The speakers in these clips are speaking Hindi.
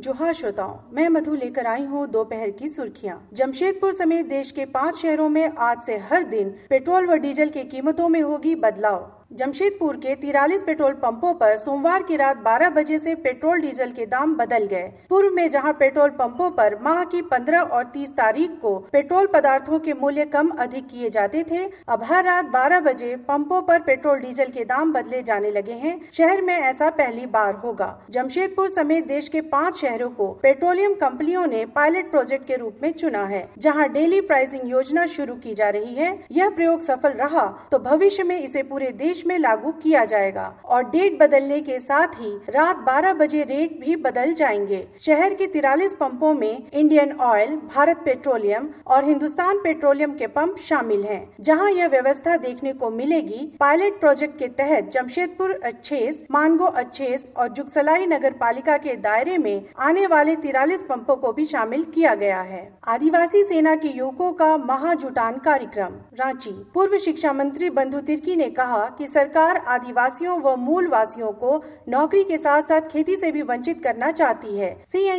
जोहार श्रोताओं, मैं मधु लेकर आई हूँ दोपहर की सुर्खियाँ। जमशेदपुर समेत देश के 5 शहरों में आज से हर दिन पेट्रोल व डीजल की कीमतों में होगी बदलाव। जमशेदपुर के 43 पेट्रोल पंपों पर सोमवार की रात 12 बजे से पेट्रोल डीजल के दाम बदल गए। पूर्व में जहां पेट्रोल पंपों पर माह की 15 और 30 तारीख को पेट्रोल पदार्थों के मूल्य कम अधिक किए जाते थे, अब हर रात 12 बजे पंपों पर पेट्रोल डीजल के दाम बदले जाने लगे हैं। शहर में ऐसा पहली बार होगा। जमशेदपुर समेत देश के 5 शहरों को पेट्रोलियम कंपनियों ने पायलट प्रोजेक्ट के रूप में चुना है, जहाँ डेली प्राइसिंग योजना शुरू की जा रही है। यह प्रयोग सफल रहा तो भविष्य में इसे पूरे देश में लागू किया जाएगा और डेट बदलने के साथ ही रात 12 बजे रेट भी बदल जाएंगे। शहर के 43 पंपों में इंडियन ऑयल, भारत पेट्रोलियम और हिंदुस्तान पेट्रोलियम के पंप शामिल हैं, जहां यह व्यवस्था देखने को मिलेगी। पायलट प्रोजेक्ट के तहत जमशेदपुर अच्छेस, मानगो अच्छेस और जुगसलाई नगर पालिका के दायरे में आने वाले 43 पंपों को भी शामिल किया गया है। आदिवासी सेना के युवकों का महाजुटान कार्यक्रम। रांची। पूर्व शिक्षा मंत्री बंधु तिर्की ने कहा कि सरकार आदिवासियों व मूल वासियों को नौकरी के साथ साथ खेती से भी वंचित करना चाहती है।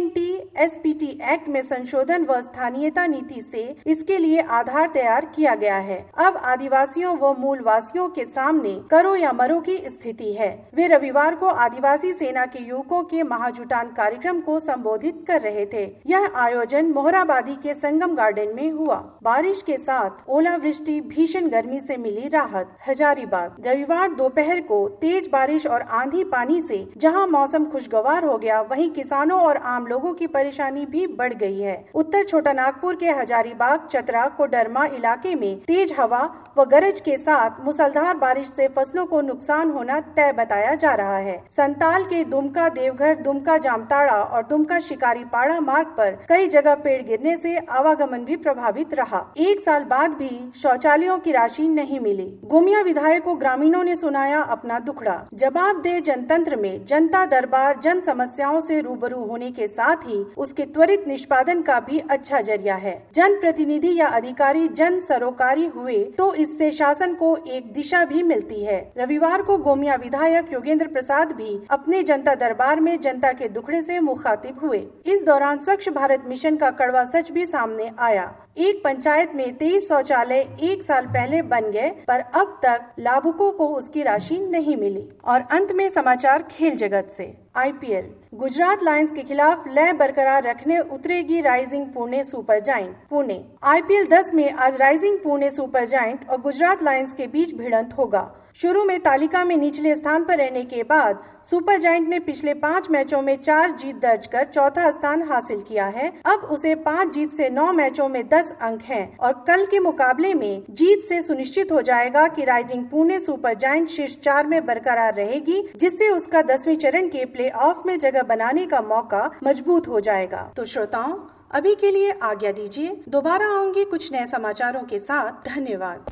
CNT-SPT एक्ट में संशोधन व स्थानीयता नीति से इसके लिए आधार तैयार किया गया है। अब आदिवासियों व मूल वासियों के सामने करो या मरो की स्थिति है। वे रविवार को आदिवासी सेना के युवकों के महाजुटान कार्यक्रम को संबोधित कर रहे थे। यह आयोजन मोहराबादी के संगम गार्डन में हुआ। बारिश के साथ ओलावृष्टि, भीषण गर्मी से मिली राहत। हजारीबाग। रविवार दोपहर को तेज बारिश और आंधी पानी से जहां मौसम खुशगवार हो गया, वहीं किसानों और आम लोगों की परेशानी भी बढ़ गई है। उत्तर छोटा नागपुर के हजारीबाग, चतरा, कोडरमा इलाके में तेज हवा व गरज के साथ मूसलाधार बारिश से फसलों को नुकसान होना तय बताया जा रहा है। संताल के दुमका देवघर, दुमका जामताड़ा और दुमका शिकारीपाड़ा मार्ग पर कई जगह पेड़ गिरने से आवागमन भी प्रभावित रहा। 1 साल बाद भी शौचालयों की राशि नहीं मिली। गोमिया विधायक को ग्रामीणों ने सुनाया अपना दुखड़ा। जवाबदेह जनतंत्र में जनता दरबार जन समस्याओं से रूबरू होने के साथ ही उसके त्वरित निष्पादन का भी अच्छा जरिया है। जन प्रतिनिधि या अधिकारी जन सरोकारी हुए तो इससे शासन को एक दिशा भी मिलती है। रविवार को गोमिया विधायक योगेंद्र प्रसाद भी अपने जनता दरबार में जनता के दुखड़े से मुखातिब हुए। इस दौरान स्वच्छ भारत मिशन का कड़वा सच भी सामने आया। एक पंचायत में 23 शौचालय 1 साल पहले बन गए, पर अब तक लाभुकों को उसकी राशि नहीं मिली। और अंत में समाचार खेल जगत से। IPL। गुजरात लायंस के खिलाफ लय बरकरार रखने उतरेगी rising Pune super giant. Pune. IPL 10 में आज राइजिंग पुणे सुपर जायंट और गुजरात लायंस के बीच भिड़ंत होगा। शुरू में तालिका में निचले स्थान पर रहने के बाद सुपर जायंट ने पिछले 5 मैचों में 4 जीत दर्ज कर चौथा स्थान हासिल किया है। अब उसे 5 जीत से 9 मैचों में 10 अंक हैं और कल के मुकाबले में जीत से सुनिश्चित हो जाएगा कि राइजिंग पुणे सुपर जायंट शीर्ष 4 में बरकरार रहेगी, जिससे उसका 10वें चरण के प्ले-ऑफ में जगह बनाने का मौका मजबूत हो जाएगा। तो श्रोताओं, अभी के लिए आज्ञा दीजिए। दोबारा आऊंगी कुछ नए समाचारों के साथ। धन्यवाद।